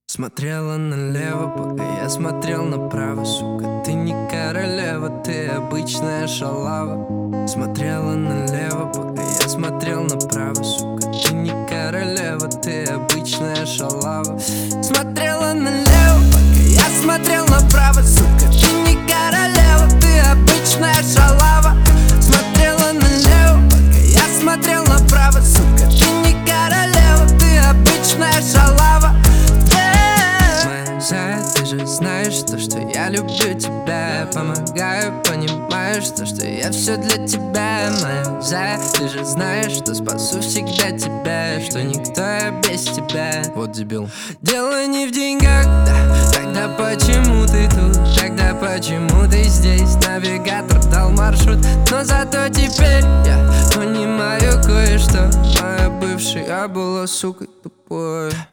Смотрела налево, пока я смотрел направо. Сука, ты не королева, ты обычная шалава. Смотрела налево, пока я смотрел направо. Сука, ты не королева, ты обычная шалава. Смотрела налево, пока я смотрел направо. Сука, ты не королева, ты обычная шалава. Смотрела налево, пока я смотрел направо. Сука, ты не королева, ты обычная шалава. Ты же знаешь то, что я люблю тебя. Помогаю, понимаешь то, что я все для тебя, моя зая. Ты же знаешь, что спасу всегда тебя, что никто я без тебя. Вот дебил. Дело не в деньгах, да. Тогда почему ты тут? Тогда почему ты здесь? Навигатор дал маршрут, но зато теперь я понимаю кое-что. Моя бывшая была сукой тупой.